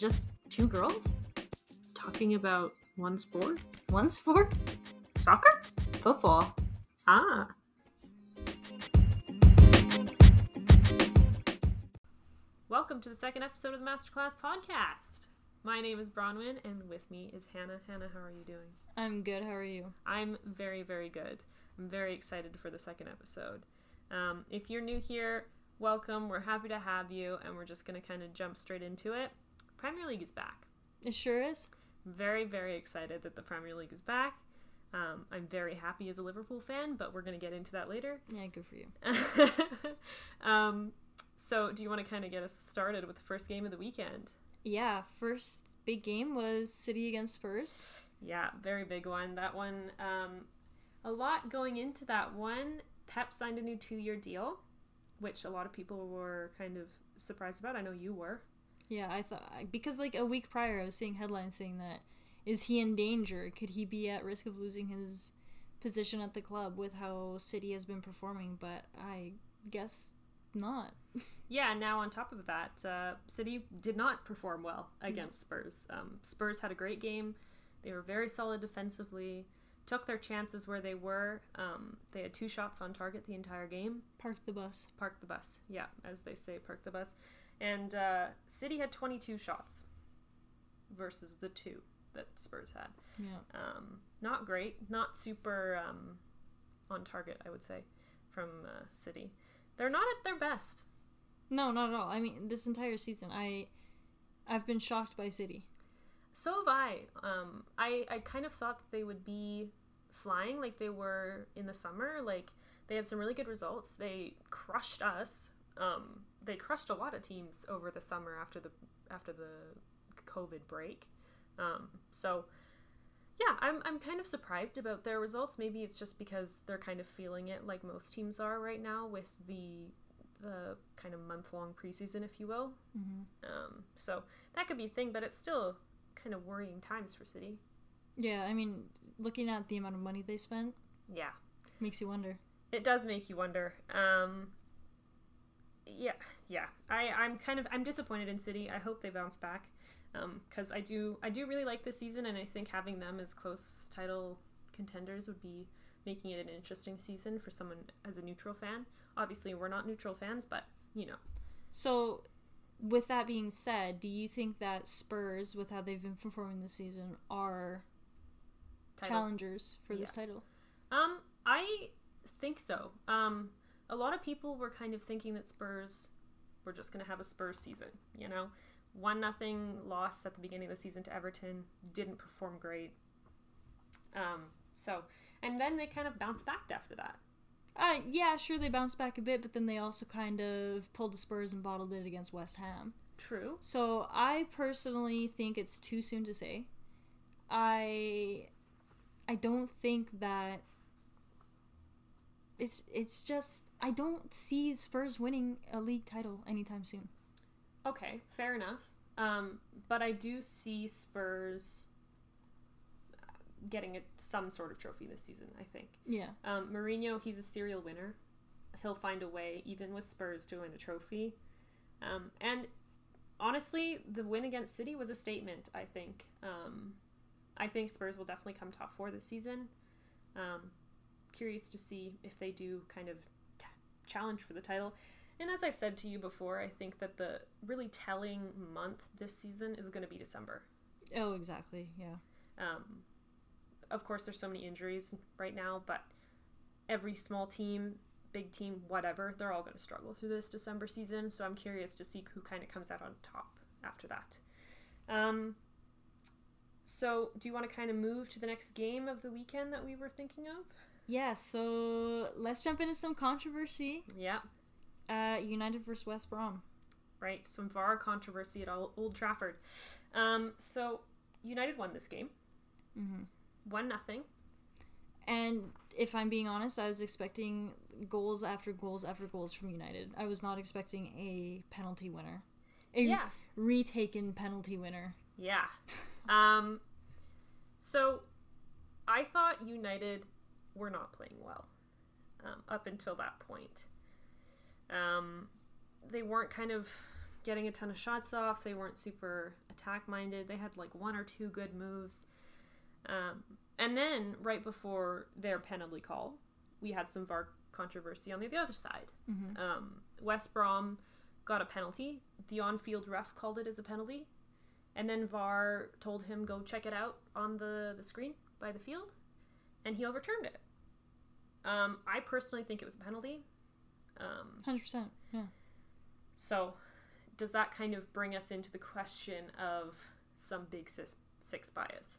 Just two girls? Talking about one sport? One sport? Soccer? Football. Ah. Welcome to the second episode of the Masterclass Podcast. My name is Bronwyn, and with me is Hannah. Hannah, how are you doing? I'm good. How are you? I'm very, very good. I'm very excited for the second episode. If you're new here, welcome. We're happy to have you, and we're just going to kind of jump straight into it. Premier League is back. It sure is. Very, very excited that the Premier League is back. I'm very happy as a Liverpool fan, but we're going to get into that later. Yeah, good for you. So do you want to kind of get us started with the first game of the weekend? Yeah, first big game was City against Spurs. Yeah, very big one. That one, a lot going into that one. Pep signed a new 2-year deal, which a lot of people were kind of surprised about. I know you were. Yeah, I thought, because like a week prior I was seeing headlines saying that, is he in danger? Could he be at risk of losing his position at the club with how City has been performing? But I guess not. Yeah, now on top of that, City did not perform well against Spurs. Spurs had a great game. They were very solid defensively, took their chances where they were. They had 2 shots on target the entire game. Park the bus. Park the bus. Yeah, as they say, park the bus. And City had 22 shots versus the 2 that Spurs had. Yeah. Not great. Not super on target, I would say, from City. They're not at their best. No, not at all. I mean, this entire season, I've been shocked by City. So have I. I kind of thought that they would be flying like they were in the summer. Like, they had some really good results. They crushed us. They crushed a lot of teams over the summer after the COVID break. So yeah, I'm kind of surprised about their results. Maybe it's just because they're kind of feeling it like most teams are right now with the kind of month-long preseason, if you will. Mm-hmm. So that could be a thing, but it's still kind of worrying times for City. Yeah, I mean, looking at the amount of money they spent, yeah, makes you wonder. It does make you wonder. Yeah. I'm disappointed in City. I hope they bounce back. Because I do really like this season, and I think having them as close title contenders would be making it an interesting season for someone as a neutral fan. Obviously, we're not neutral fans, but, you know. So, with that being said, do you think that Spurs, with how they've been performing this season, are challengers for this title? I think so. A lot of people were kind of thinking that Spurs were just going to have a Spurs season, you know? 1-0 loss at the beginning of the season to Everton. Didn't perform great. And then they kind of bounced back after that. Yeah, sure, they bounced back a bit, but then they also kind of pulled the Spurs and bottled it against West Ham. True. So I personally think it's too soon to say. I don't think that it's just, I don't see Spurs winning a league title anytime soon. Okay, fair enough. But I do see Spurs getting some sort of trophy this season, I think. Yeah. Mourinho, he's a serial winner. He'll find a way, even with Spurs, to win a trophy. And honestly, the win against City was a statement, I think. I think Spurs will definitely come top 4 this season. Curious to see if they do kind of challenge for the title. And as I've said to you before, I think that the really telling month this season is going to be December. Oh, exactly, yeah. Of course, there's so many injuries right now, but every small team, big team, whatever, they're all going to struggle through this December season. So I'm curious to see who kind of comes out on top after that. So do you want to kind of move to the next game of the weekend that we were thinking of? Yeah, so let's jump into some controversy. Yeah. United versus West Brom. Right, some VAR controversy at Old Trafford. So United won this game. 1-0. And if I'm being honest, I was expecting goals after goals after goals from United. I was not expecting a penalty winner. Retaken penalty winner. Yeah. So I thought United were not playing well up until that point. They weren't kind of getting a ton of shots off. They weren't super attack-minded. They had like one or two good moves. And then, right before their penalty call, we had some VAR controversy on the other side. Mm-hmm. West Brom got a penalty. The on-field ref called it as a penalty. And then VAR told him go check it out on the screen by the field. And he overturned it. I personally think it was a penalty. 100%, yeah. So, does that kind of bring us into the question of some big six bias?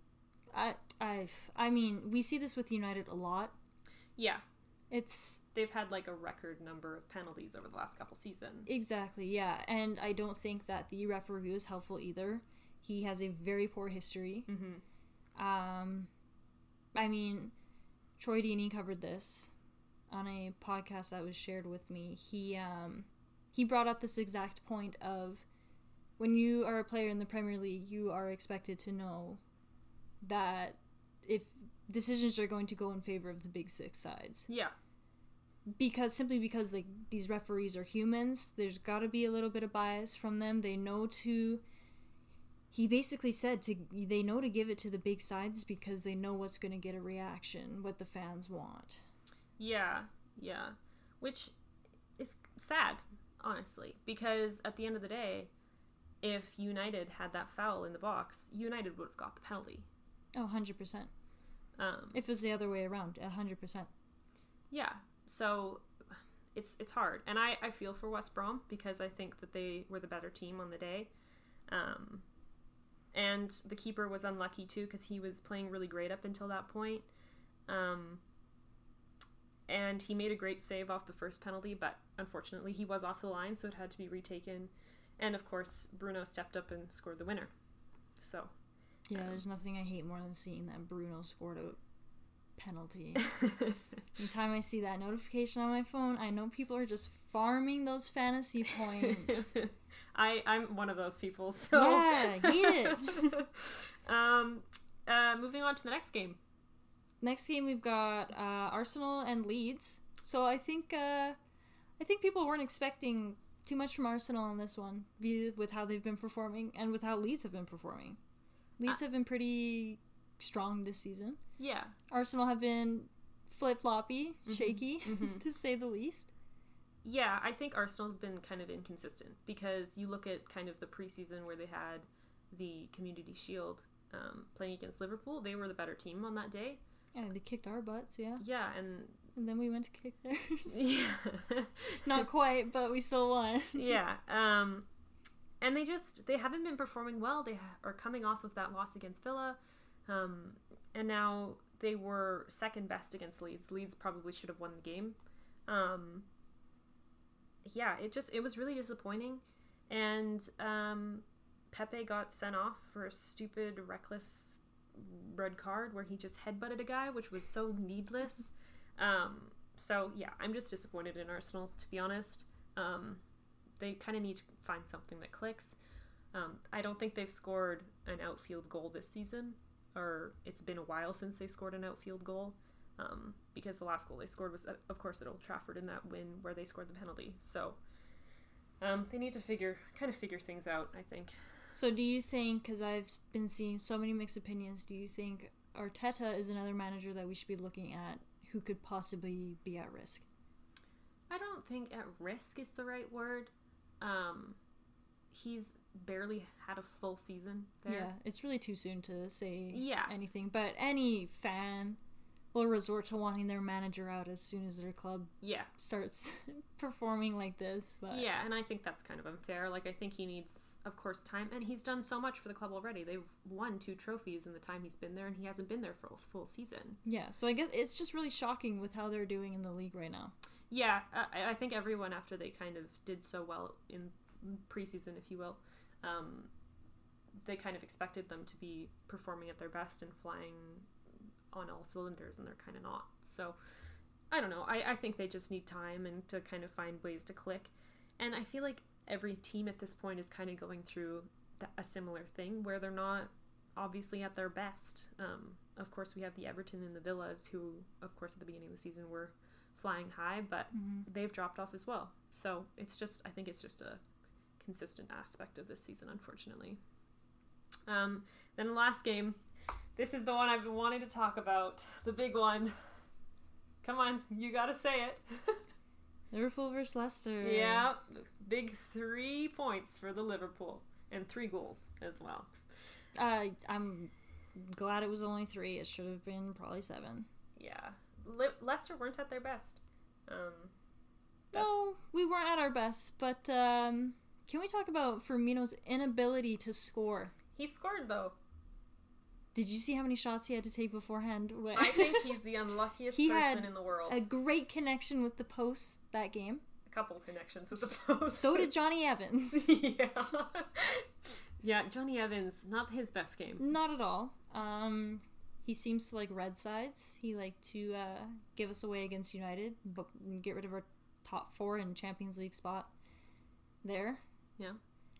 I mean, we see this with United a lot. Yeah. They've had like a record number of penalties over the last couple seasons. Exactly, yeah. And I don't think that the ref review is helpful either. He has a very poor history. Mm-hmm. I mean, Troy Deeney covered this on a podcast that was shared with me. He brought up this exact point of when you are a player in the Premier League, you are expected to know that if decisions are going to go in favor of the big six sides. Yeah. Because like these referees are humans, there's got to be a little bit of bias from them. They know to he basically said they know to give it to the big sides because they know what's going to get a reaction, what the fans want. Yeah. Which is sad, honestly, because at the end of the day, if United had that foul in the box, United would have got the penalty. Oh, 100%. If it was the other way around, 100%. Yeah, so it's hard. And I feel for West Brom because I think that they were the better team on the day. And the keeper was unlucky too because he was playing really great up until that point. And he made a great save off the first penalty, but unfortunately he was off the line, so it had to be retaken. And of course, Bruno stepped up and scored the winner. So... yeah, there's nothing I hate more than seeing that Bruno scored a penalty. Anytime I see that notification on my phone, I know people are just farming those fantasy points. I'm one of those people, so... yeah, hate it. Moving on to the next game. Next game we've got Arsenal and Leeds. So I think people weren't expecting too much from Arsenal on this one, with how they've been performing and with how Leeds have been performing. Leeds have been pretty strong this season. Yeah. Arsenal have been flip-floppy, shaky, to say the least. Yeah, I think Arsenal's been kind of inconsistent because you look at kind of the preseason where they had the Community Shield playing against Liverpool. They were the better team on that day. Yeah, they kicked our butts, yeah. Yeah, and then we went to kick theirs. Yeah. Not quite, but we still won. Yeah. And they haven't been performing well. They are coming off of that loss against Villa. And now they were second best against Leeds. Leeds probably should have won the game. Yeah, it was really disappointing. And Pepe got sent off for a stupid, reckless red card where he just headbutted a guy, which was so needless. So, yeah, I'm just disappointed in Arsenal, to be honest. They kind of need to find something that clicks. I don't think they've scored an outfield goal this season, or it's been a while since they scored an outfield goal, because the last goal they scored was, of course, at Old Trafford in that win where they scored the penalty. So they need to figure things out, I think. So do you think, because I've been seeing so many mixed opinions, do you think Arteta is another manager that we should be looking at who could possibly be at risk? I don't think at risk is the right word. He's barely had a full season there. Yeah, it's really too soon to say Yeah. anything, but any fan will resort to wanting their manager out as soon as their club Yeah. starts performing like this. But Yeah, and I think that's kind of unfair. Like, I think he needs, of course, time, and he's done so much for the club already. They've won 2 trophies in the time he's been there, and he hasn't been there for a full season. yeah, so I guess it's just really shocking with how they're doing in the league right now. Yeah, I think everyone, after they kind of did so well in preseason, if you will, they kind of expected them to be performing at their best and flying on all cylinders, and they're kind of not. So, I don't know. I think they just need time and to kind of find ways to click. And I feel like every team at this point is kind of going through a similar thing where they're not obviously at their best. Of course, we have the Everton and the Villas who, of course, at the beginning of the season were flying high, but they've dropped off as well. So I think it's just a consistent aspect of this season, unfortunately. Then the last game. This is the one I've been wanting to talk about. The big one. Come on, you gotta say it. Liverpool versus Leicester. Yeah, big 3 points for the Liverpool. And 3 goals as well. I'm glad it was only 3. It should have been probably 7. Yeah. Leicester weren't at their best. No, we weren't at our best. But can we talk about Firmino's inability to score? He scored, though. Did you see how many shots he had to take beforehand? I think he's the unluckiest person in the world. A great connection with the post that game. A couple connections with the post. So did Johnny Evans. Yeah. Yeah, Johnny Evans, not his best game. Not at all. He seems to like red sides. He liked to give us away against United, but get rid of our top 4 in Champions League spot there. Yeah.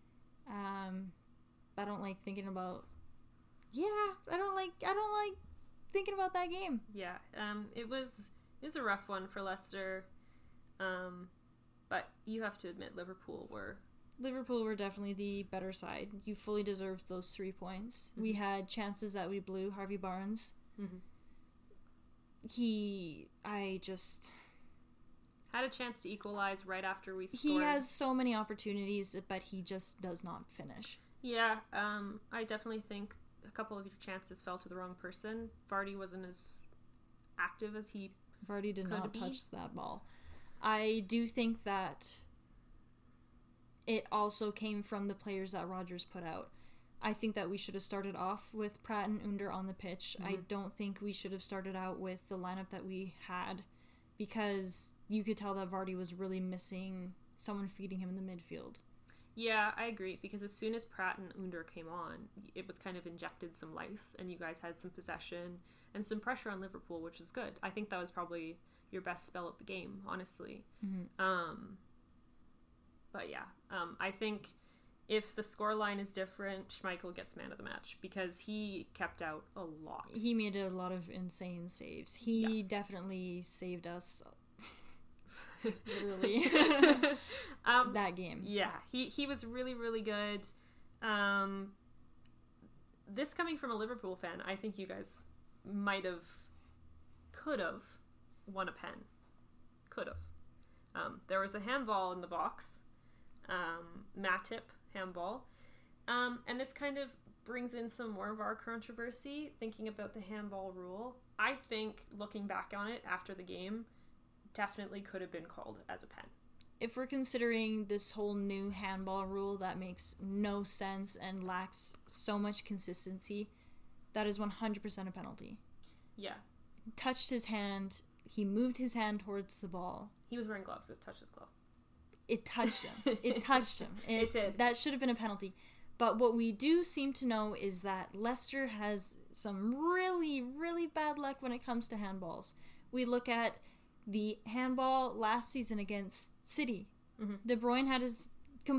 I don't like thinking about. Yeah, I don't like thinking about that game. Yeah. It was a rough one for Leicester. But you have to admit Liverpool were definitely the better side. You fully deserved those 3 points. Mm-hmm. We had chances that we blew. Harvey Barnes. Mm-hmm. I just had a chance to equalize right after we scored. He has so many opportunities, but he just does not finish. Yeah, I definitely think a couple of your chances fell to the wrong person. Vardy wasn't as active as he Vardy did not touch that ball. I do think that it also came from the players that Rodgers put out. I think that we should have started off with Pratt and Under on the pitch. Mm-hmm. I don't think we should have started out with the lineup that we had, because you could tell that Vardy was really missing someone feeding him in the midfield. Yeah, I agree, because as soon as Pratt and Under came on, it was kind of injected some life, and you guys had some possession and some pressure on Liverpool, which was good. I think that was probably your best spell of the game, honestly. Mm-hmm. But yeah, I think if the scoreline is different, Schmeichel gets man of the match, because he kept out a lot. He made a lot of insane saves. He definitely saved us. Literally. That game. Yeah, he was really, really good. This coming from a Liverpool fan, I think you guys could have won a pen. Could have. There was a handball in the box. Matip handball. And this kind of brings in some more of our controversy, thinking about the handball rule. I think, looking back on it after the game, definitely could have been called as a pen. If we're considering this whole new handball rule that makes no sense and lacks so much consistency, that is 100% a penalty. Yeah. Touched his hand. He moved his hand towards the ball. He was wearing gloves. It touched his glove. It touched him. It touched him. It did. That should have been a penalty. But what we do seem to know is that Leicester has some really, really bad luck when it comes to handballs. We look at the handball last season against City. Mm-hmm. De Bruyne had his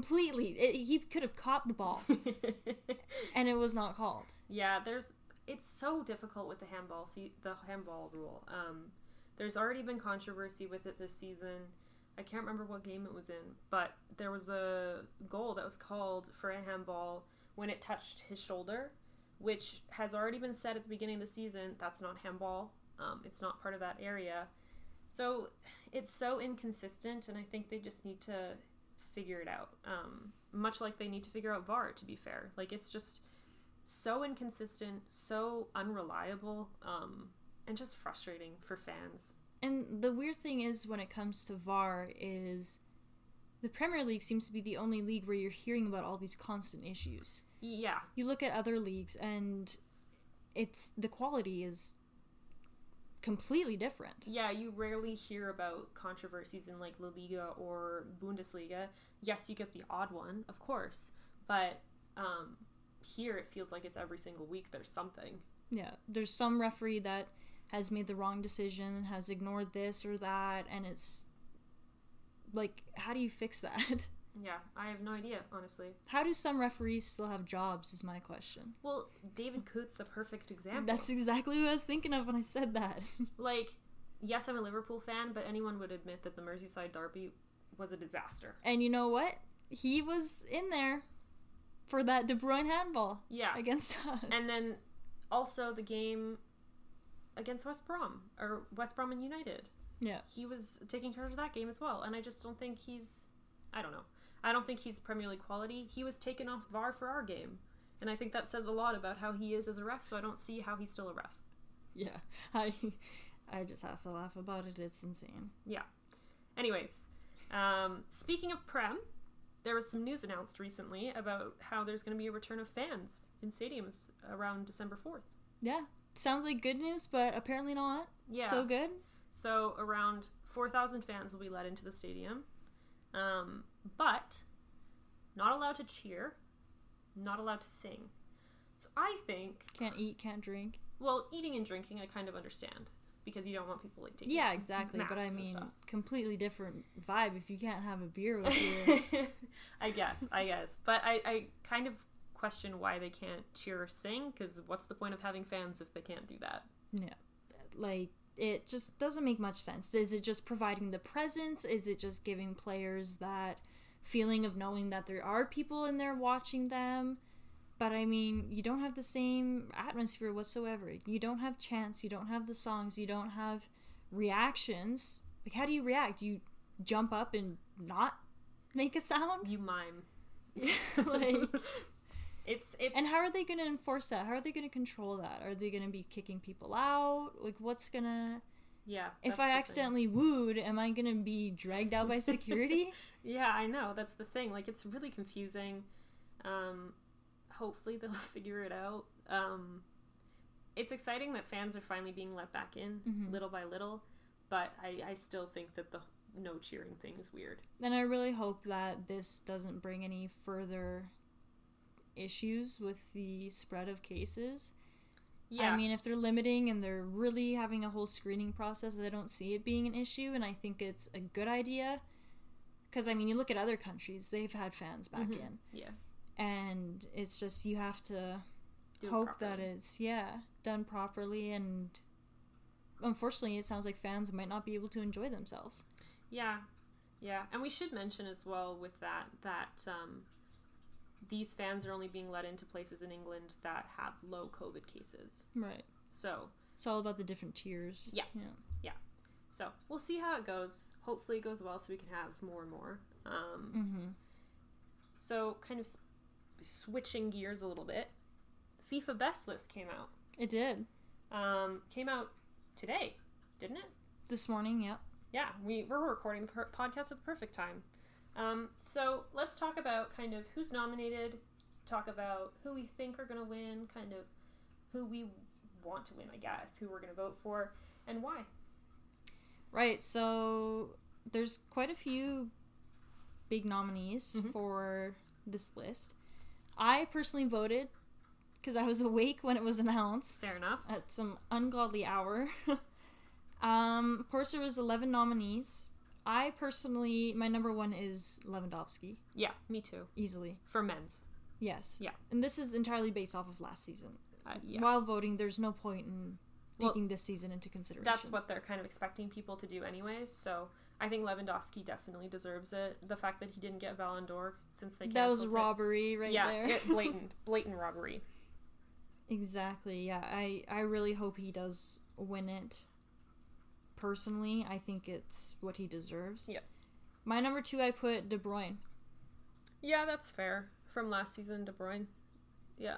he could have caught the ball. And it was not called. Yeah, it's so difficult with the handball rule. There's already been controversy with it this season. I can't remember what game it was in, but there was a goal that was called for a handball when it touched his shoulder, which has already been said at the beginning of the season. That's not handball. It's not part of that area. So it's so inconsistent, and I think they just need to figure it out. Much like they need to figure out VAR, to be fair. Like, it's just so inconsistent, so unreliable, and just frustrating for fans. And the weird thing is, when it comes to VAR, is the Premier League seems to be the only league where you're hearing about all these constant issues. Yeah. You look at other leagues, and the quality is completely different. Yeah, you rarely hear about controversies in like La Liga or Bundesliga. Yes, you get the odd one, of course, but here it feels like it's every single week there's something. Yeah, there's some referee that has made the wrong decision, has ignored this or that, and it's like, how do you fix that? Yeah, I have no idea, honestly. How do some referees still have jobs is my question. Well, David Coates, the perfect example. That's exactly what I was thinking of when I said that. Like, yes, I'm a Liverpool fan, but anyone would admit that the Merseyside derby was a disaster. And you know what? He was in there for that De Bruyne handball against us. And then also the game against West Brom and United. Yeah. He was taking charge of that game as well. And I just don't think I don't know. I don't think he's Premier League quality. He was taken off VAR for our game. And I think that says a lot about how he is as a ref, so I don't see how he's still a ref. Yeah. I just have to laugh about it. It's insane. Yeah. Anyways, speaking of Prem, there was some news announced recently about how there's going to be a return of fans in stadiums around December 4th. Yeah. Sounds like good news, but apparently not. Yeah. So good. So around 4,000 fans will be let into the stadium. But not allowed to cheer, not allowed to sing. So I think... Can't eat, can't drink. Well, eating and drinking I kind of understand, because you don't want people like taking exactly. But I mean, completely different vibe if you can't have a beer with you. I guess. But I kind of question why they can't cheer or sing, because what's the point of having fans if they can't do that? Yeah. Like, it just doesn't make much sense. Is it just providing the presence? Is it just giving players that feeling of knowing that there are people in there watching them? But I mean, you don't have the same atmosphere whatsoever. You don't have chants, you don't have the songs, you don't have reactions. Like, how do you react? You jump up and not make a sound? You mime. Like, it's and how are they going to enforce that? How are they going to control that? Are they going to be kicking people out? Like, what's going to... Yeah. If I accidentally wooed, am I going to be dragged out by security? Yeah, I know. That's the thing. Like, it's really confusing. Hopefully they'll figure it out. It's exciting that fans are finally being let back in little by little, but I still think that the no cheering thing is weird. And I really hope that this doesn't bring any further issues with the spread of cases. Yeah. I mean, if they're limiting and they're really having a whole screening process, I don't see it being an issue, and I think it's a good idea. Because, I mean, you look at other countries, they've had fans back in. Yeah. And it's just, you have to hope that it's, done properly, and unfortunately, it sounds like fans might not be able to enjoy themselves. Yeah. Yeah. And we should mention as well with that these fans are only being let into places in England that have low COVID cases. Right. So it's all about the different tiers. Yeah. So we'll see how it goes. Hopefully it goes well so we can have more and more. So kind of switching gears a little bit, FIFA Best List came out. It did. Came out today, didn't it? This morning, yeah. Yeah, we're recording the podcast at the perfect time. So let's talk about kind of who's nominated, talk about who we think are going to win, kind of who we want to win, I guess, who we're going to vote for, and why. Right, so there's quite a few big nominees for this list. I personally voted because I was awake when it was announced. Fair enough. At some ungodly hour. Of course, there was 11 nominees. I personally, my number one is Lewandowski. Yeah, me too. Easily. For men's. Yes. Yeah. And this is entirely based off of last season. Yeah. While voting, there's no point in taking this season into consideration. That's what they're kind of expecting people to do anyways, so I think Lewandowski definitely deserves it. The fact that he didn't get Ballon d'Or since they canceled that was robbery there. Yeah, blatant robbery. Exactly, yeah. I really hope he does win it. Personally, I think it's what he deserves. Yeah. My number two, I put De Bruyne. Yeah, that's fair. From last season, De Bruyne. Yeah.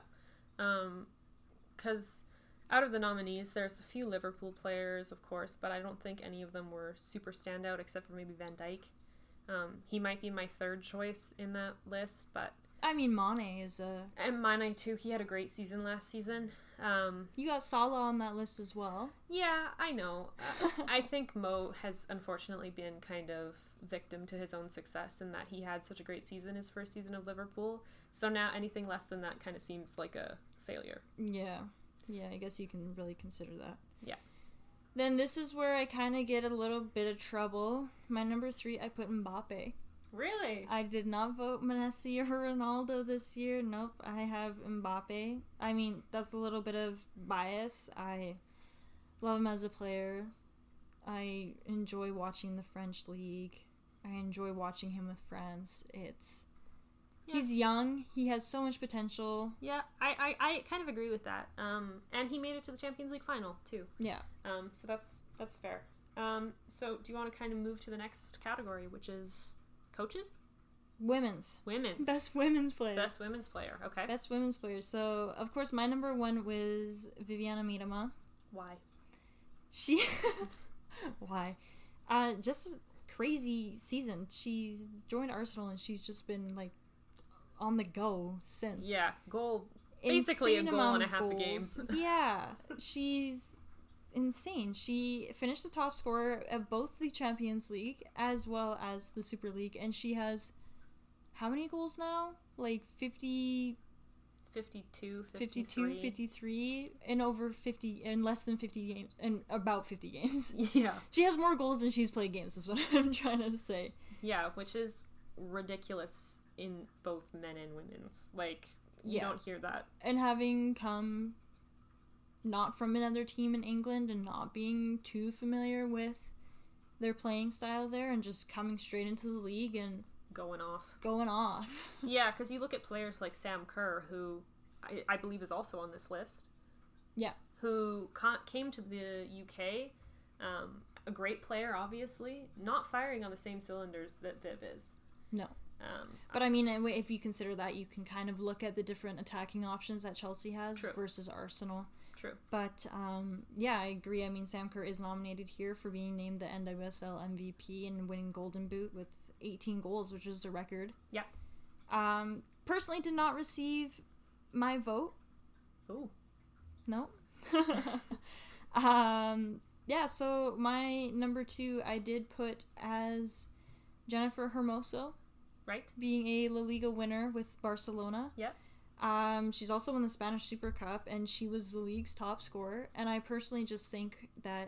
Because out of the nominees, there's a few Liverpool players, of course, but I don't think any of them were super standout except for maybe Van Dijk. He might be my third choice in that list, but... I mean, Mane is a... And Mane, too. He had a great season last season. You got Salah on that list as well. Yeah, I know. I think Mo has unfortunately been kind of victim to his own success in that he had such a great season his first season of Liverpool. So now anything less than that kind of seems like a failure. Yeah. Yeah, I guess you can really consider that. Yeah. Then this is where I kind of get a little bit of trouble. My number three, I put Mbappe. Really? I did not vote Messi or Ronaldo this year. Nope, I have Mbappe. I mean, that's a little bit of bias. I love him as a player. I enjoy watching the French league. I enjoy watching him with France. It's Yeah. He's young. He has so much potential. Yeah, I kind of agree with that. And he made it to the Champions League final too. Yeah. So that's fair. So do you want to kind of move to the next category, which is coaches? Women's. Best women's player. Best women's player. Okay. Best women's player. So, of course, my number one was Viviana Miedema. Why? She... Why? Just a crazy season. She's joined Arsenal and she's just been, like, on the go since. Yeah. Goal. Basically a goal and a half a game. Yeah. She's insane. She finished the top scorer of both the Champions League as well as the Super League, and she has how many goals now? Like 52, 53 in over 50 in less than 50 games, in about 50 games. Yeah. She has more goals than she's played games is what I'm trying to say. Yeah, which is ridiculous in both men and women's. Like, you don't hear that. And having come not from another team in England and not being too familiar with their playing style there and just coming straight into the league and going off. Yeah, because you look at players like Sam Kerr, who I believe is also on this list. Yeah. Who came to the UK, a great player, obviously, not firing on the same cylinders that Viv is. No. But I mean, if you consider that, you can kind of look at the different attacking options that Chelsea has versus Arsenal. True. But, yeah, I agree. I mean, Sam Kerr is nominated here for being named the NWSL MVP and winning Golden Boot with 18 goals, which is a record. Yeah. Personally did not receive my vote. Ooh. No. Yeah, so my number 2 I did put as Jennifer Hermoso. Right. Being a La Liga winner with Barcelona. Yep. She's also won the Spanish Super Cup, and she was the league's top scorer. And I personally just think that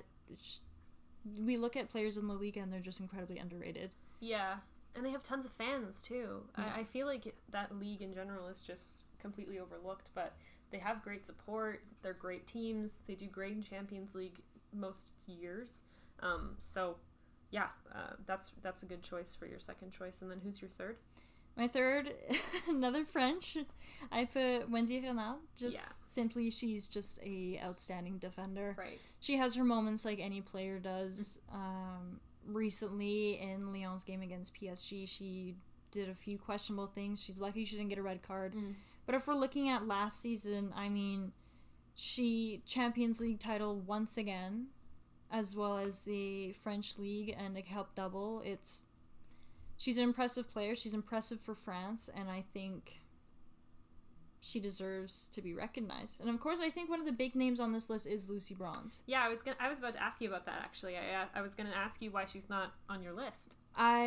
we look at players in La Liga and they're just incredibly underrated. Yeah, and they have tons of fans too. Yeah. I feel like that league in general is just completely overlooked, but they have great support. They're great teams. They do great in Champions League most years. So, yeah, that's a good choice for your second choice. And then who's your third? My third, another French. I put Wendy Renard. Simply, she's just a outstanding defender. Right. She has her moments like any player does. Recently in Lyon's game against PSG, she did a few questionable things. She's lucky she didn't get a red card. But if we're looking at last season, I mean, she Champions League title once again, as well as the French League and a Cup double. She's an impressive player. She's impressive for France, and I think she deserves to be recognized. And of course, I think one of the big names on this list is Lucy Bronze. Yeah, I was about to ask you about that actually. I was going to ask you why she's not on your list.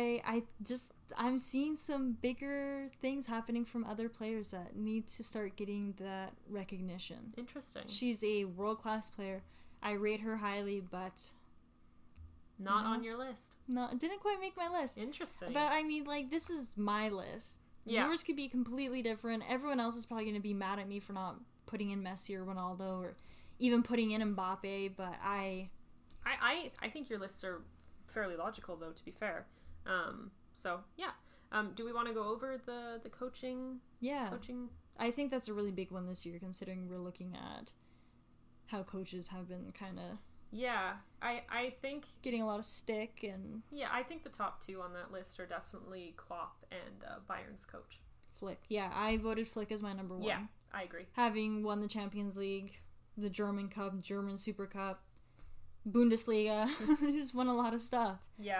I'm seeing some bigger things happening from other players that need to start getting that recognition. Interesting. She's a world-class player. I rate her highly, but not on your list. No, it didn't quite make my list. Interesting. But I mean, like, this is my list. Yeah. Yours could be completely different. Everyone else is probably going to be mad at me for not putting in Messi or Ronaldo or even putting in Mbappe, but I think your lists are fairly logical, though, to be fair. So, yeah. Do we want to go over the coaching? Yeah. Coaching? I think that's a really big one this year, considering we're looking at how coaches have been kind of... Yeah, I think... getting a lot of stick and... Yeah, I think the top two on that list are definitely Klopp and Bayern's coach. Flick. Yeah, I voted Flick as my number one. Yeah, I agree. Having won the Champions League, the German Cup, German Super Cup, Bundesliga. He's won a lot of stuff. Yeah,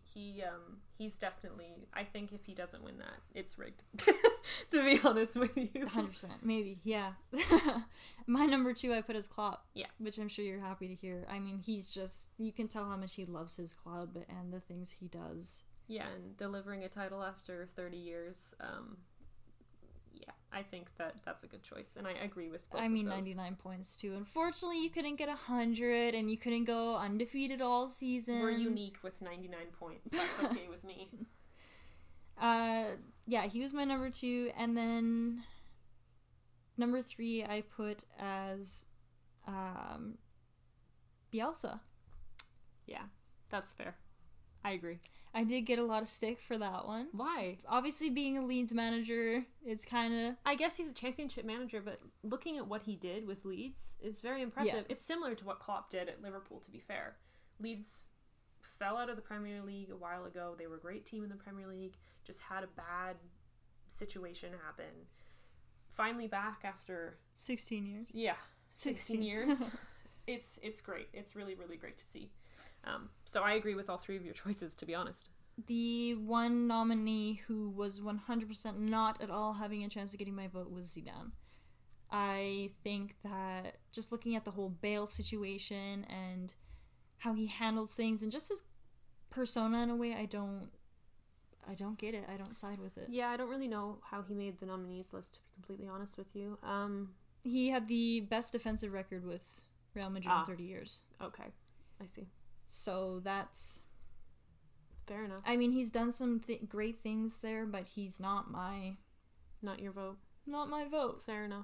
he's definitely... I think if he doesn't win that, it's rigged. To be honest with you. 100%. Maybe, yeah. My number two I put as Klopp. Yeah. Which I'm sure you're happy to hear. I mean, he's just... You can tell how much he loves his club and the things he does. Yeah, and delivering a title after 30 years... yeah, I think that's a good choice, and I agree with both. I mean, 99 points too. Unfortunately, you couldn't get 100, and you couldn't go undefeated all season. We're unique with 99 points. That's okay with me. Yeah, he was my number two, and then number three I put as Bielsa. Yeah, that's fair. I agree. I did get a lot of stick for that one. Why? Obviously, being a Leeds manager, it's kind of... I guess he's a championship manager, but looking at what he did with Leeds is very impressive. Yeah. It's similar to what Klopp did at Liverpool, to be fair. Leeds fell out of the Premier League a while ago. They were a great team in the Premier League, just had a bad situation happen. Finally back after... 16 years. Yeah, 16 years. It's great. It's really, really great to see. So I agree with all three of your choices, to be honest. The one nominee who was 100% not at all having a chance of getting my vote was Zidane. I think that just looking at the whole Bale situation and how he handles things and just his persona in a way, I don't get it. I don't side with it. Yeah, I don't really know how he made the nominees list, to be completely honest with you. He had the best defensive record with Real Madrid in 30 years. Okay, I see. So that's... Fair enough. I mean, he's done some great things there, but he's not my... Not your vote. Not my vote. Fair enough.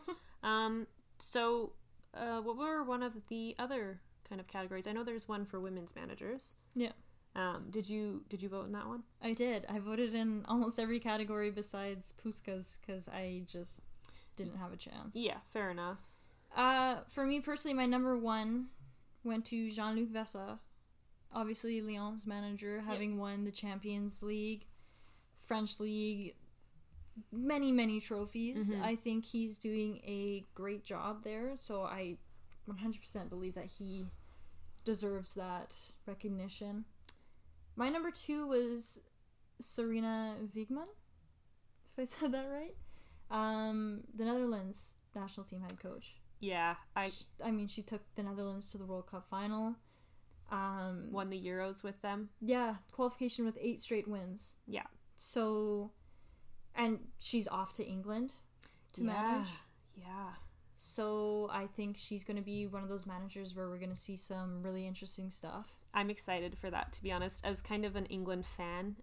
So, what were one of the other kind of categories? I know there's one for women's managers. Yeah. Did you vote in that one? I did. I voted in almost every category besides Puskás because I just didn't have a chance. Yeah, fair enough. For me personally, my number one went to Jean-Luc Vessa. Obviously, Lyon's manager, having won the Champions League, French League, many, many trophies. Mm-hmm. I think he's doing a great job there, so I 100% believe that he deserves that recognition. My number two was Sarina Wiegman, if I said that right. The Netherlands national team head coach. Yeah, I mean, she took the Netherlands to the World Cup final. Won the Euros with them. Yeah, qualification with 8 straight wins. Yeah. So, and she's off to England to manage. Yeah. So I think she's going to be one of those managers where we're going to see some really interesting stuff. I'm excited for that, to be honest. As kind of an England fan,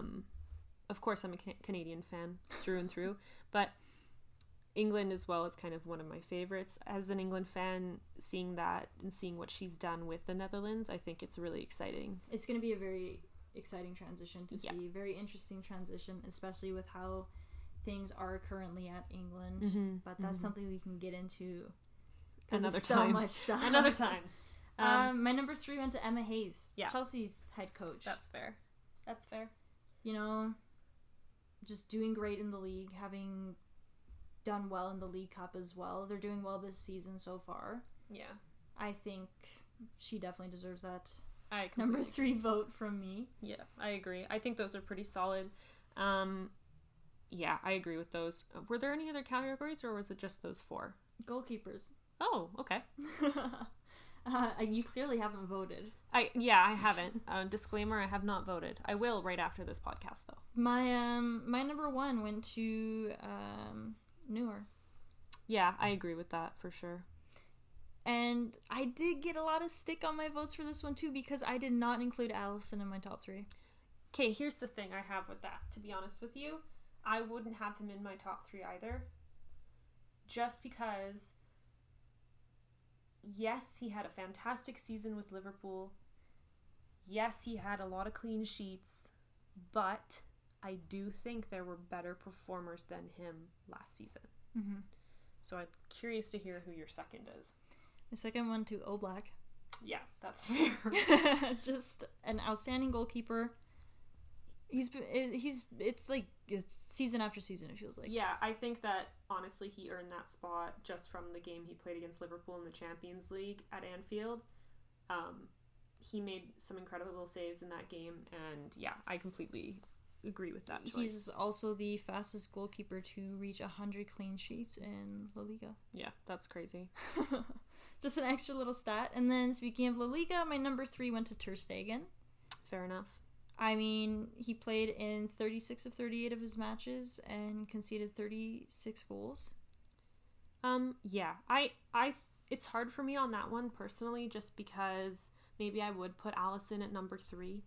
of course I'm a Canadian fan through and through, but England as well is kind of one of my favorites. As an England fan, seeing that and seeing what she's done with the Netherlands, I think it's really exciting. It's going to be a very exciting transition to see. Very interesting transition, especially with how things are currently at England. Mm-hmm. But that's something we can get into another time. So much stuff. Another time. My number 3 went to Emma Hayes, yeah. Chelsea's head coach. That's fair. You know, just doing great in the league, having done well in the League Cup as well. They're doing well this season so far. Yeah. I think she definitely deserves that number 3 vote from me. Yeah, I agree. I think those are pretty solid. Yeah, I agree with those. Were there any other categories, or was it just those 4? Goalkeepers. Oh, okay. You clearly haven't voted. I haven't. Disclaimer, I have not voted. I will right after this podcast, though. My number 1 went to Neuer. Yeah, I agree with that for sure. And I did get a lot of stick on my votes for this one too, because I did not include Alisson in my top 3. Okay, here's the thing I have with that, to be honest with you. I wouldn't have him in my top 3 either. Just because, yes, he had a fantastic season with Liverpool. Yes, he had a lot of clean sheets. But I do think there were better performers than him last season. Mm-hmm. So I'm curious to hear who your second is. The second one to Oblak. Yeah, that's fair. Just an outstanding goalkeeper. It's season after season, it feels like. Yeah, I think that honestly he earned that spot just from the game he played against Liverpool in the Champions League at Anfield. He made some incredible saves in that game, and yeah, I completely agree with that choice. He's also the fastest goalkeeper to reach 100 clean sheets in La Liga. Yeah, that's crazy. Just an extra little stat. And then speaking of La Liga, my number 3 went to Ter Stegen. Fair enough. I mean, he played in 36 of 38 of his matches and conceded 36 goals. Yeah, it's hard for me on that one personally, just because maybe I would put Alisson at number 3.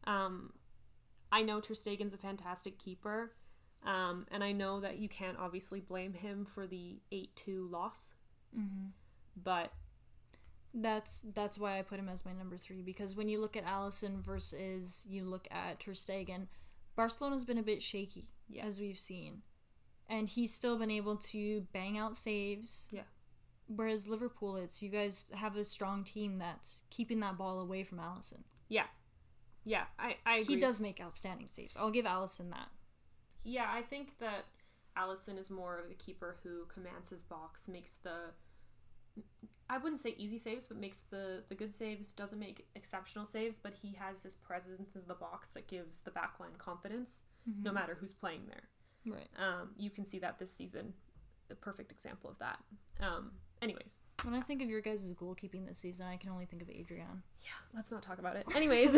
I know Ter Stegen's a fantastic keeper, and I know that you can't obviously blame him for the 8-2 loss. Mm-hmm. But That's why I put him as my number 3, because when you look at Alisson versus you look at Ter Stegen, Barcelona's been a bit shaky, as we've seen. And he's still been able to bang out saves. Yeah. Whereas Liverpool, it's you guys have a strong team that's keeping that ball away from Alisson. Yeah. Yeah, I agree. He does make outstanding saves. I'll give Alisson that. Yeah, I think that Alisson is more of the keeper who commands his box, makes the, I wouldn't say easy saves, but makes the good saves, doesn't make exceptional saves, but he has his presence in the box that gives the backline confidence, no matter who's playing there. Right. You can see that this season, a perfect example of that. Anyways. When I think of your guys' goalkeeping this season, I can only think of Adrian. Yeah, let's not talk about it. Anyways.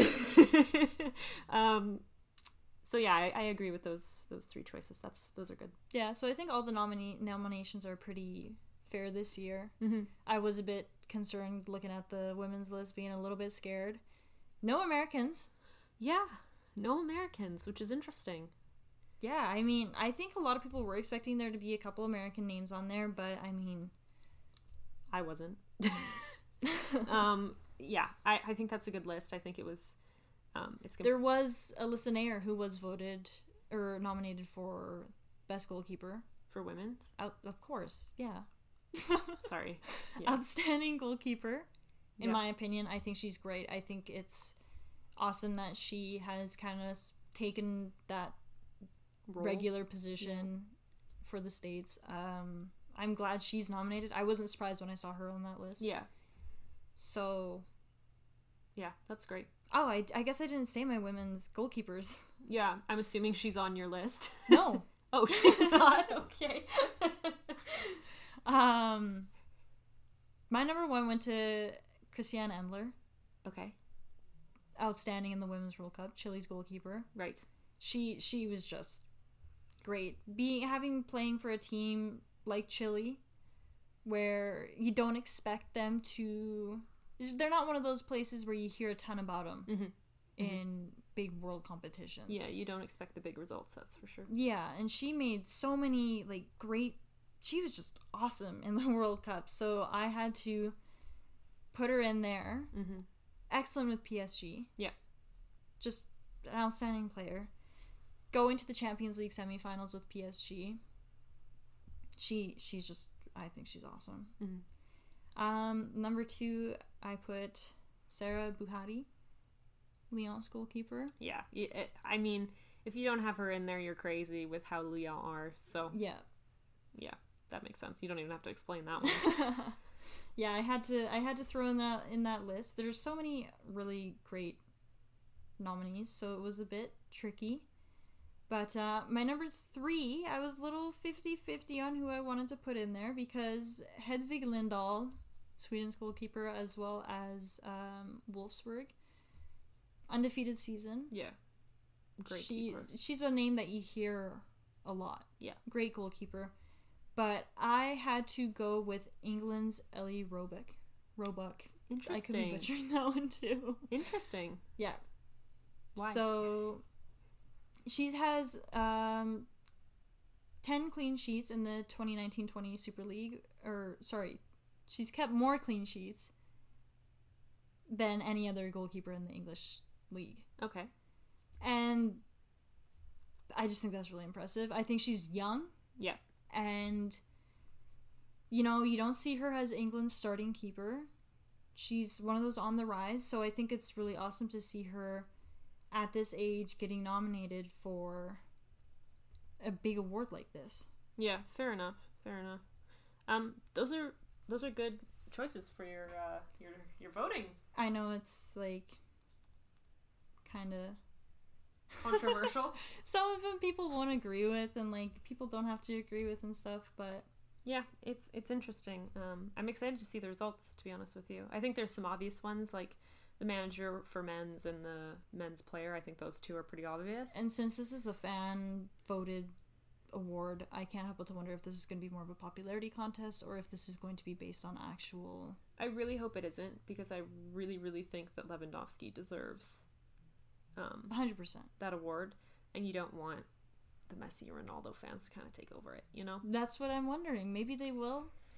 So yeah, I agree with those 3 choices. Those are good. Yeah, so I think all the nominations are pretty fair this year. Mm-hmm. I was a bit concerned looking at the women's list, being a little bit scared. No Americans. Yeah, no Americans, which is interesting. Yeah, I mean, I think a lot of people were expecting there to be a couple American names on there, but I mean... I wasn't. Yeah, I think that's a good list. I think it was... it's good. There was Alyssa Nair who was voted or nominated for Best Goalkeeper. For women? Of course, yeah. Sorry. Yeah. Outstanding goalkeeper, in my opinion. I think she's great. I think it's awesome that she has kind of taken that role, regular position for the States. I'm glad she's nominated. I wasn't surprised when I saw her on that list. Yeah. So... yeah, that's great. Oh, I guess I didn't say my women's goalkeepers. Yeah, I'm assuming she's on your list. No. Oh, she's not? Okay. My number 1 went to Christiane Endler. Okay. Outstanding in the Women's World Cup. Chile's goalkeeper. Right. She was just great. Playing for a team like Chile, where you don't expect them to... They're not one of those places where you hear a ton about them in big world competitions. Yeah, you don't expect the big results, that's for sure. Yeah, and she made so many great... She was just awesome in the World Cup, so I had to put her in there. Mm-hmm. Excellent with PSG. Yeah. Just an outstanding player. Going to the Champions League semifinals with PSG. She's just... I think she's awesome. Mm-hmm. Number 2, I put Sarah Buhari, Lyon's goalkeeper. Yeah, I mean, if you don't have her in there, you're crazy with how Lyon are. So yeah, that makes sense. You don't even have to explain that one. Yeah, I had to throw in that list. There's so many really great nominees, so it was a bit tricky. But my number 3, I was a little 50-50 on who I wanted to put in there, because Hedvig Lindahl, Sweden's goalkeeper, as well as Wolfsburg, undefeated season. Yeah. Great keeper. She's a name that you hear a lot. Yeah. Great goalkeeper. But I had to go with England's Ellie Roebuck. Interesting. I could be butchering that one too. Interesting. Yeah. Why? So... she has 10 clean sheets in the 2019-20 Super League. She's kept more clean sheets than any other goalkeeper in the English league. Okay. And I just think that's really impressive. I think she's young. Yeah. And, you don't see her as England's starting keeper. She's one of those on the rise, so I think it's really awesome to see her at this age getting nominated for a big award like this. Yeah, fair enough. Those are good choices for your voting. I know it's kind of controversial. Some of them people won't agree with, and people don't have to agree with and stuff, but yeah, it's interesting. I'm excited to see the results, to be honest with you. I think there's some obvious ones, like the manager for men's and the men's player. I think those 2 are pretty obvious. And since this is a fan voted award, I can't help but to wonder if this is going to be more of a popularity contest, or if this is going to be based on actual... I really hope it isn't, because I really, really think that Lewandowski deserves 100% that award, and you don't want the Messi or Ronaldo fans to kind of take over it, That's what I'm wondering. Maybe they will.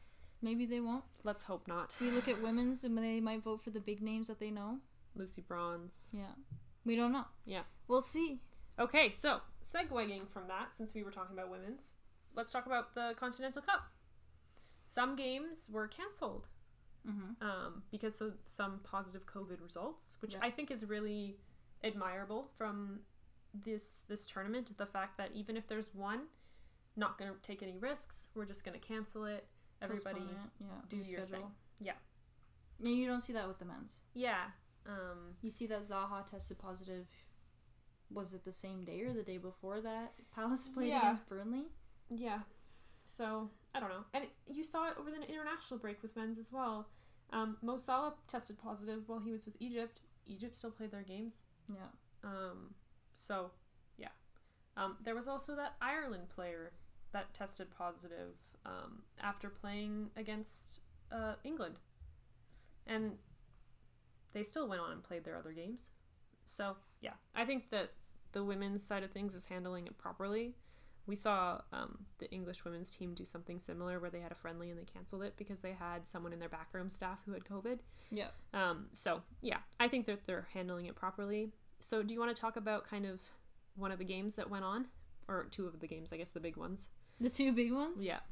Maybe they won't. Let's hope not. We look at women's and they might vote for the big names that they know. Lucy Bronze. Yeah. We don't know. Yeah. We'll see. Okay, so segueing from that, since we were talking about women's, let's talk about the Continental Cup. Some games were cancelled because of some positive COVID results, which I think is really admirable from this tournament. The fact that even if there's one, not going to take any risks, we're just going to cancel it. Everybody do your thing. Yeah. And you don't see that with the men's. Yeah. You see that Zaha tested positive. Was it the same day or the day before that Palace played against Burnley? Yeah. So, I don't know. And you saw it over the international break with men's as well. Mo Salah tested positive while he was with Egypt. Egypt still played their games. Yeah. So, yeah. There was also that Ireland player that tested positive after playing against England. And they still went on and played their other games. So, yeah. I think that the women's side of things is handling it properly. We saw the English women's team do something similar where they had a friendly and they canceled it because they had someone in their backroom staff who had COVID. Yeah. So, yeah. I think that they're handling it properly. So, do you want to talk about kind of one of the games that went on? Or two of the games, I guess, the big ones. The two big ones? Yeah.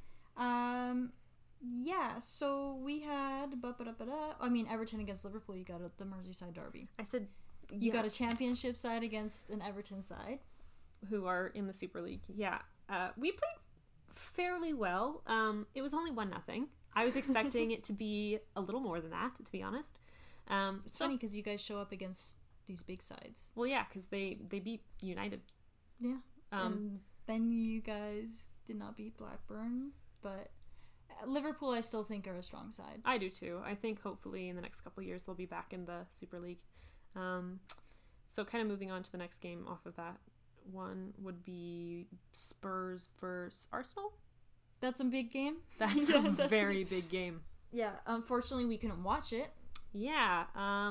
Yeah, so we had Everton against Liverpool. You got the Merseyside derby. I said you got a championship side against an Everton side who are in the Super League. Yeah. We played fairly well. It was only 1-0. I was expecting it to be a little more than that, to be honest. It's funny because you guys show up against these big sides. Well, yeah, because they beat United. Yeah. And then you guys did not beat Blackburn, but Liverpool I still think are a strong side. I do too. I think hopefully in the next couple of years they'll be back in the Super League. So kind of moving on to the next game off of that one would be Spurs versus Arsenal. That's a big game. That's a very big game. Yeah, unfortunately we couldn't watch it. Yeah.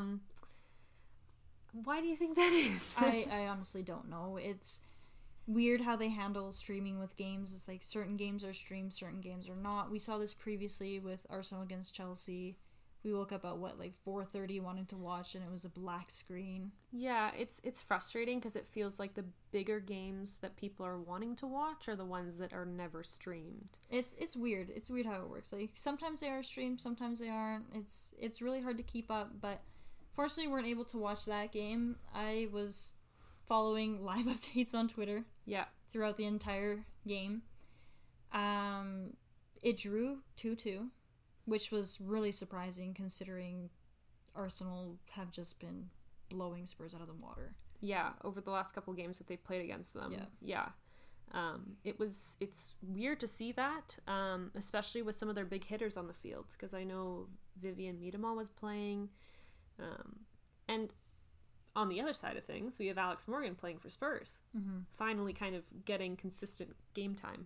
Why do you think that is? I honestly don't know. It's weird how they handle streaming with games. It's like certain games are streamed, certain games are not. We saw this previously with Arsenal against Chelsea. We woke up at 4:30 wanting to watch, and it was a black screen. Yeah, it's frustrating because it feels like the bigger games that people are wanting to watch are the ones that are never streamed. It's weird. It's weird how it works. Like sometimes they are streamed, sometimes they aren't. It's really hard to keep up, but fortunately we weren't able to watch that game. I was following live updates on Twitter. Yeah. Throughout the entire game. It drew 2-2, which was really surprising considering Arsenal have just been blowing Spurs out of the water. Yeah, over the last couple games that they played against them. Yeah. It's weird to see that, especially with some of their big hitters on the field, because I know Vivian Miedema was playing, and on the other side of things, we have Alex Morgan playing for Spurs. Finally kind of getting consistent game time.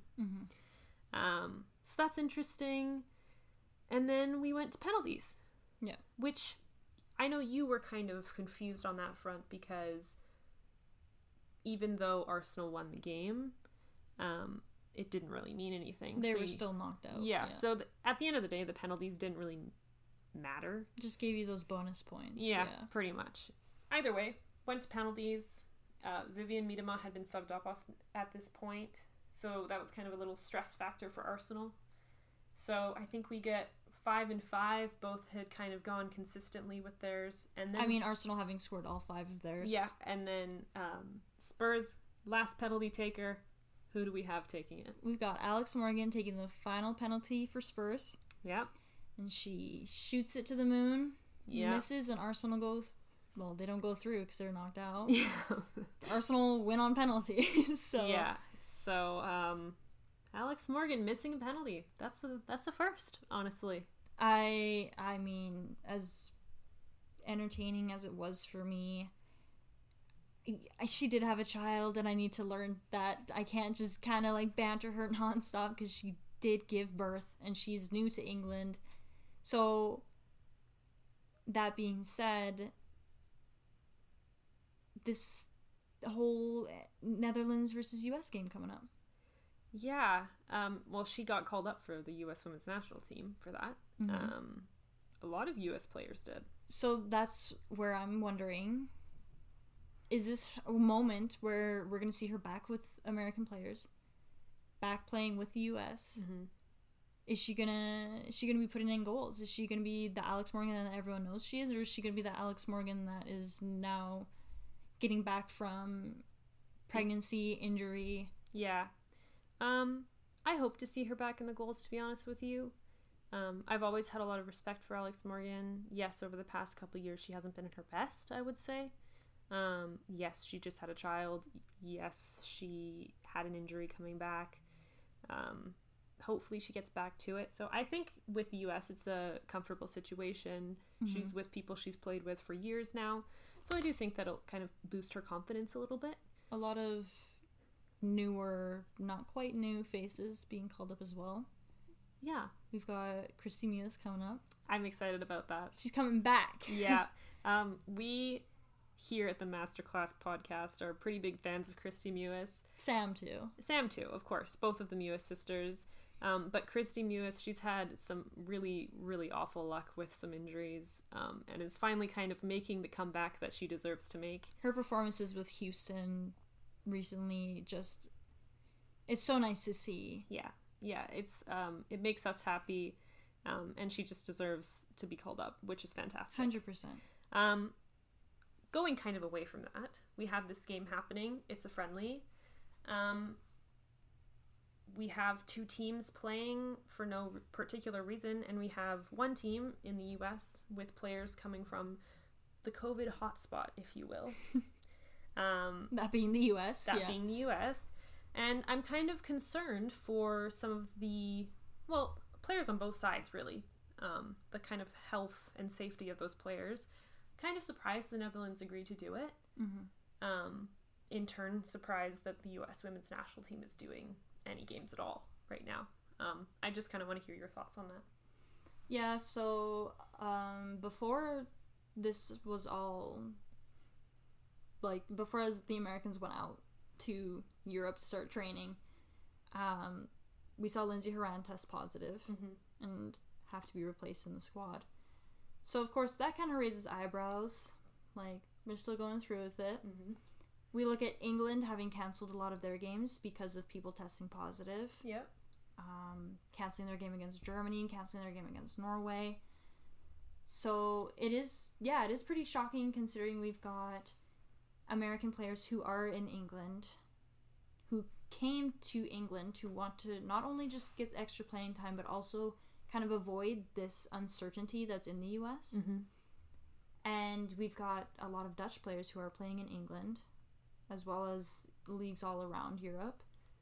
So that's interesting. And then we went to penalties. Yeah. Which I know you were kind of confused on that front because even though Arsenal won the game, it didn't really mean anything. They were still knocked out. Yeah. So at the end of the day, the penalties didn't really matter. Just gave you those bonus points. Yeah. Pretty much. Either way, went to penalties. Vivian Miedema had been subbed off at this point, so that was kind of a little stress factor for Arsenal. So I think we get 5 and 5. Both had kind of gone consistently with theirs, and then Arsenal having scored all 5 of theirs. Yeah, and then Spurs last penalty taker. Who do we have taking it? We've got Alex Morgan taking the final penalty for Spurs. Yeah, and she shoots it to the moon. Yeah, misses, and Arsenal goes. Well, they don't go through because they're knocked out. Yeah. Arsenal win on penalties. So yeah. So Alex Morgan missing a penalty. That's a first, honestly. I mean, as entertaining as it was for me, she did have a child, and I need to learn that I can't just kind of like banter her nonstop because she did give birth and she's new to England. So that being said, this whole Netherlands versus US game coming up. Yeah. Well, she got called up for the U.S. women's national team for that. A lot of U.S. players did. So that's where I'm wondering, is this a moment where we're going to see her back with American players, back playing with the U.S.? Mm-hmm. Is she gonna be putting in goals? Is she gonna be the Alex Morgan that everyone knows she is, or is she gonna be the Alex Morgan that is now getting back from pregnancy, injury? Yeah. I hope to see her back in the goals, to be honest with you. I've always had a lot of respect for Alex Morgan. Yes, over the past couple of years, she hasn't been at her best, I would say. Yes, she just had a child. Yes, she had an injury coming back. Hopefully she gets back to it. So I think with the US, it's a comfortable situation. Mm-hmm. She's with people she's played with for years now. So I do think that'll kind of boost her confidence a little bit. A lot of newer, not quite new faces being called up as well. Yeah. We've got Kristie Mewis coming up. I'm excited about that. She's coming back. Yeah. We here at the Masterclass podcast are pretty big fans of Kristie Mewis. Sam too, of course. Both of the Mewis sisters. But Kristie Mewis, she's had some really, really awful luck with some injuries, and is finally kind of making the comeback that she deserves to make. Her performances with Houston recently it's so nice to see. Yeah, it's it makes us happy, and she just deserves to be called up, which is fantastic. 100%. Going kind of away from that, we have this game happening. It's a friendly. We have two teams playing for no particular reason, and we have one team in the U.S. with players coming from the COVID hotspot, if you will. That being the U.S. Being the U.S. And I'm kind of concerned for some of the, players on both sides, really. The kind of health and safety of those players. Kind of surprised the Netherlands agreed to do it. Mm-hmm. In turn, surprised that the U.S. women's national team is doing any games at all right now. I just kind of want to hear your thoughts on that. Yeah, so before this was all, before as the Americans went out to Europe to start training, we saw Lindsey Horan test positive and have to be replaced in the squad. So of course that kind of raises eyebrows, we're still going through with it. We look at England having cancelled a lot of their games because of people testing positive. Yep. Cancelling their game against Germany, cancelling their game against Norway. So it is pretty shocking considering we've got American players who are in England, who came to England to want to not only just get extra playing time, but also kind of avoid this uncertainty that's in the US. And we've got a lot of Dutch players who are playing in England, as well as leagues all around Europe,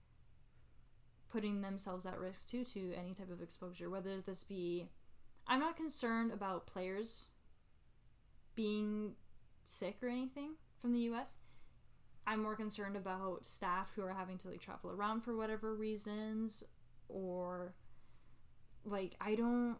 putting themselves at risk too to any type of exposure, whether this be... I'm not concerned about players being sick or anything from the US. I'm more concerned about staff who are having to travel around for whatever reasons, or I don't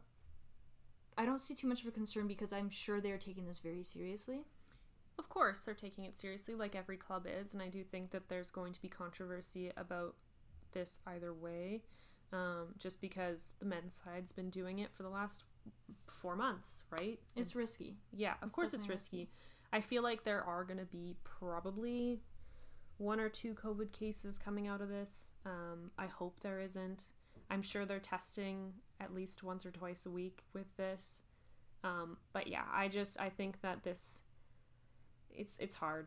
see too much of a concern because I'm sure they're taking this very seriously. Of course, they're taking it seriously, like every club is, and I do think that there's going to be controversy about this either way, just because the men's side's been doing it for the last 4 months, right? It's risky. Yeah, of course it's risky. I feel like there are going to be probably 1 or 2 COVID cases coming out of this. I hope there isn't. I'm sure they're testing at least once or twice a week with this. But yeah, I think that this... It's hard.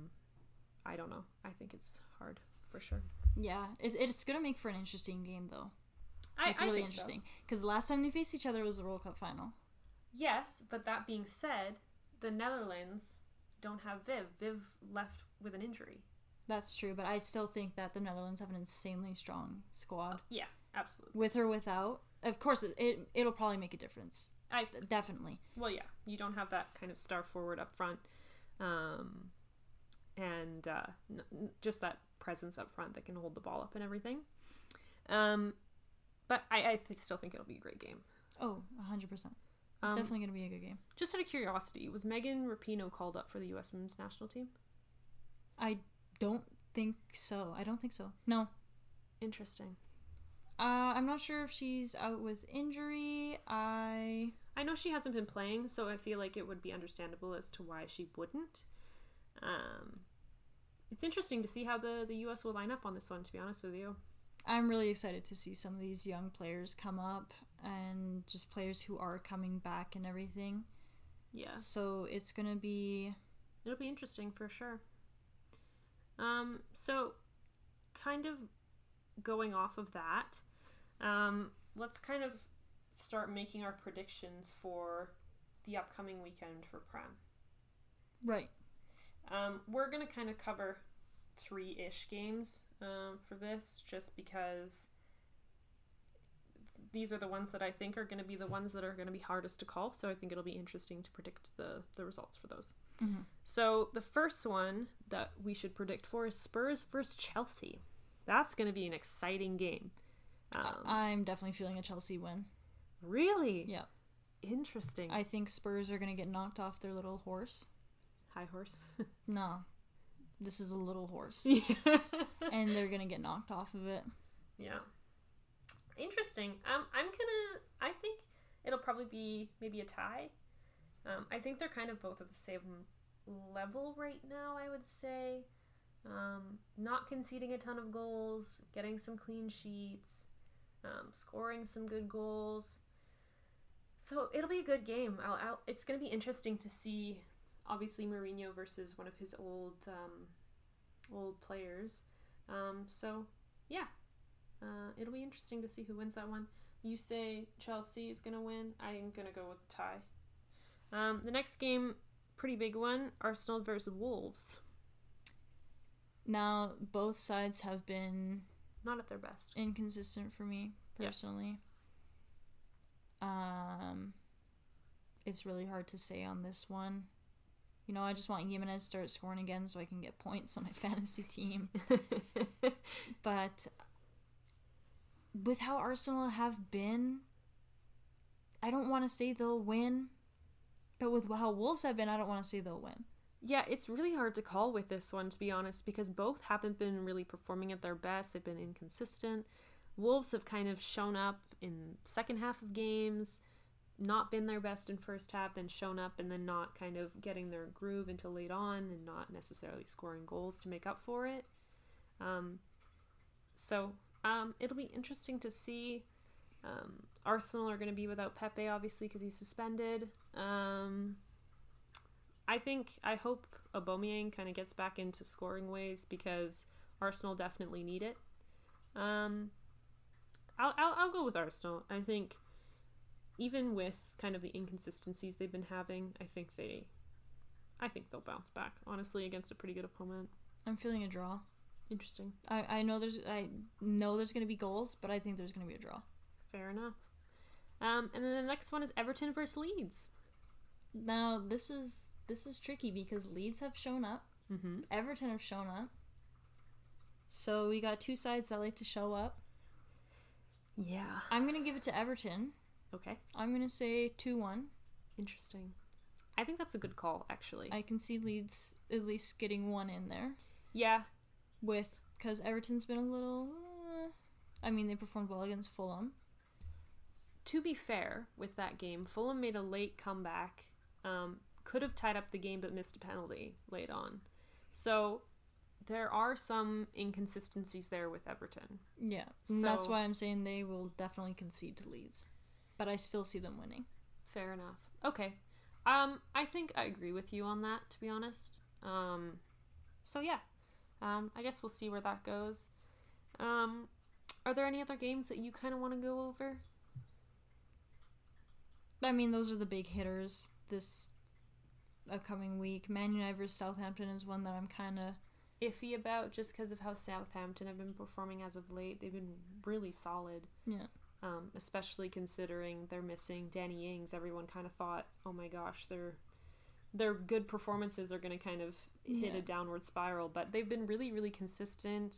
I don't know. I think it's hard for sure. Yeah, it's gonna make for an interesting game though. I really think interesting because the last time they faced each other was the World Cup final. Yes, but that being said, the Netherlands don't have Viv. Viv left with an injury. That's true, but I still think that the Netherlands have an insanely strong squad. Yeah, absolutely. With or without, of course, it'll probably make a difference. Definitely. Well, yeah, you don't have that kind of star forward up front. Just that presence up front that can hold the ball up and everything. But I still think it'll be a great game. Oh, 100%. It's definitely going to be a good game. Just out of curiosity, was Megan Rapinoe called up for the U.S. women's national team? I don't think so. No. Interesting. I'm not sure if she's out with injury. I know she hasn't been playing, so I feel like it would be understandable as to why she wouldn't. It's interesting to see how the U.S. will line up on this one, to be honest with you. I'm really excited to see some of these young players come up and just players who are coming back and everything. Yeah. So it's going to be... It'll be interesting for sure. So kind of going off of that, let's kind of start making our predictions for the upcoming weekend for Prem. Right. We're going to kind of cover 3-ish games for this, just because these are the ones that I think are going to be the ones that are going to be hardest to call, so I think it'll be interesting to predict the results for those. Mm-hmm. So the first one that we should predict for is Spurs versus Chelsea. That's going to be an exciting game. I'm definitely feeling a Chelsea win. Really? Yeah. Interesting. I think Spurs are going to get knocked off their little horse. High horse? No. This is a little horse. Yeah. And they're going to get knocked off of it. Yeah. Interesting. I think it'll probably be maybe a tie. I think they're kind of both at the same level right now, I would say. Not conceding a ton of goals, getting some clean sheets, scoring some good goals. So it'll be a good game. It's going to be interesting to see, obviously, Mourinho versus one of his old players. So, yeah. It'll be interesting to see who wins that one. You say Chelsea is going to win. I'm going to go with a tie. The next game, pretty big one, Arsenal versus Wolves. Now, both sides have been... Not at their best. Inconsistent for me, personally. Yeah. It's really hard to say on this one. You know, I just want Jimenez to start scoring again so I can get points on my fantasy team. But with how Arsenal have been, I don't want to say they'll win. But with how Wolves have been, I don't want to say they'll win. Yeah, it's really hard to call with this one, to be honest, because both haven't been really performing at their best. They've been inconsistent. Wolves have kind of shown up in second half of games, not been their best in first half, then shown up and then not kind of getting their groove until late on and not necessarily scoring goals to make up for it. So it'll be interesting to see. Arsenal are going to be without Pepe, obviously, because he's suspended. I hope Aubameyang kind of gets back into scoring ways because Arsenal definitely need it. I'll go with Arsenal. I think even with kind of the inconsistencies they've been having, I think they'll bounce back, honestly, against a pretty good opponent. I'm feeling a draw. Interesting. I know there's going to be goals, but I think there's going to be a draw. Fair enough. And then the next one is Everton versus Leeds. Now, this is tricky because Leeds have shown up. Mm-hmm. Everton have shown up. So we got two sides that like to show up. Yeah. I'm going to give it to Everton. Okay. I'm going to say 2-1. Interesting. I think that's a good call, actually. I can see Leeds at least getting one in there. Yeah. Because Everton's been a little... they performed well against Fulham. To be fair, with that game, Fulham made a late comeback. Could have tied up the game but missed a penalty late on. So there are some inconsistencies there with Everton. Yeah, so, that's why I'm saying they will definitely concede to Leeds. But I still see them winning. Fair enough. Okay. I think I agree with you on that, to be honest. So yeah. I guess we'll see where that goes. Are there any other games that you kind of want to go over? Those are the big hitters this upcoming week. Man United versus Southampton is one that I'm kind of iffy about just because of how Southampton have been performing as of late. They've been really solid. Yeah. Especially considering they're missing Danny Ings. Everyone kind of thought, oh my gosh, their good performances are going to kind of hit a downward spiral, but they've been really, really consistent.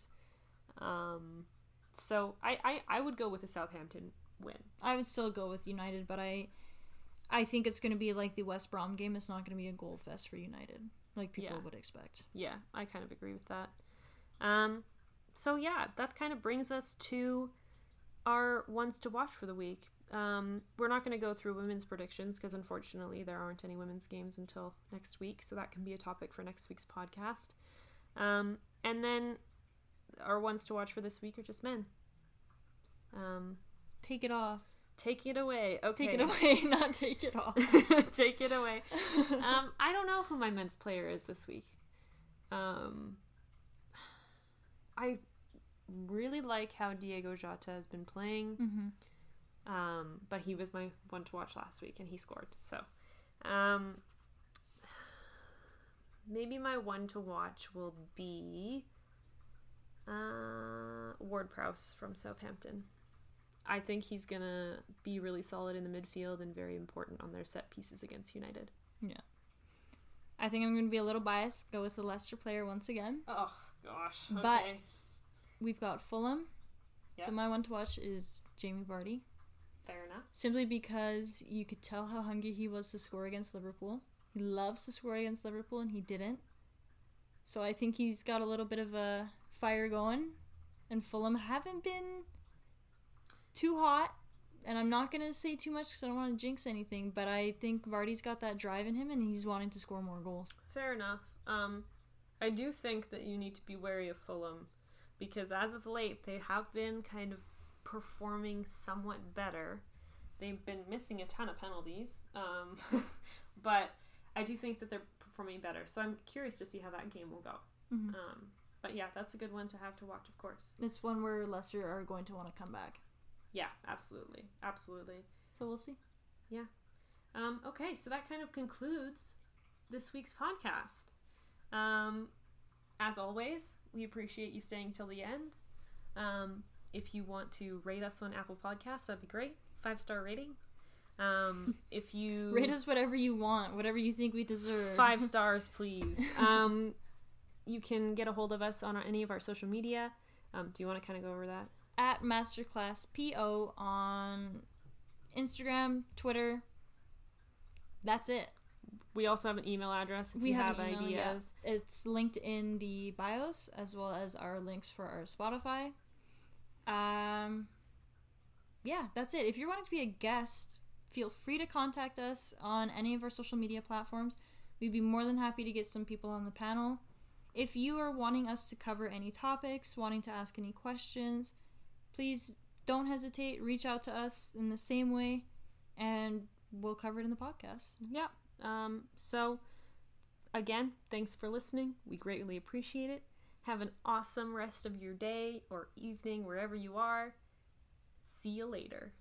So I would go with a Southampton win. I would still go with United, but I think it's going to be like the West Brom game. It's not going to be a goal fest for United, like people would expect. Yeah, I kind of agree with that. So yeah, that kind of brings us to our ones to watch for the week. We're not going to go through women's predictions because unfortunately there aren't any women's games until next week, so that can be a topic for next week's podcast. And then our ones to watch for this week are just men. Take it off. Take it away. Okay. Take it away, not take it off. Take it away. I don't know who my men's player is this week. I really like how Diego Jota has been playing. But he was my one to watch last week and he scored. So, maybe my one to watch will be Ward-Prowse from Southampton. I think he's going to be really solid in the midfield and very important on their set pieces against United. Yeah. I think I'm going to be a little biased, go with the Leicester player once again. Oh, gosh. Okay. But we've got Fulham. Yep. So my one to watch is Jamie Vardy. Fair enough. Simply because you could tell how hungry he was to score against Liverpool. He loves to score against Liverpool, and he didn't. So I think he's got a little bit of a fire going. And Fulham haven't been too hot. And I'm not going to say too much because I don't want to jinx anything. But I think Vardy's got that drive in him, and he's wanting to score more goals. Fair enough. I do think that you need to be wary of Fulham. Because as of late, they have been kind of performing somewhat better. They've been missing a ton of penalties, but I do think that they're performing better. So I'm curious to see how that game will go. But yeah, that's a good one to have to watch, of course. It's one where Leicester are going to want to come back. Yeah, absolutely. Absolutely. So we'll see. Yeah. Okay, so that kind of concludes this week's podcast. As always, we appreciate you staying till the end. If you want to rate us on Apple Podcasts, that'd be great. 5-star rating. If you rate us whatever you want, whatever you think we deserve. 5 stars, please. You can get a hold of us on any of our social media. Do you want to kind of go over that? At MasterclassPO on Instagram, Twitter. That's it. We also have an email address if you have ideas. Yeah. It's linked in the bios as well as our links for our Spotify. Yeah, that's it. If you're wanting to be a guest, feel free to contact us on any of our social media platforms. We'd be more than happy to get some people on the panel. If you are wanting us to cover any topics, wanting to ask any questions, please don't hesitate. Reach out to us in the same way, and we'll cover it in the podcast. Yeah. So, again, thanks for listening. We greatly appreciate it. Have an awesome rest of your day or evening, wherever you are. See you later.